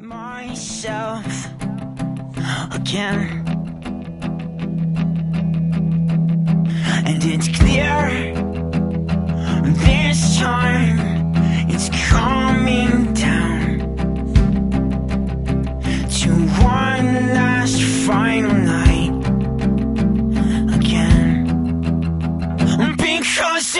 myself again, and it's clear this time it's coming down to one last final night again, because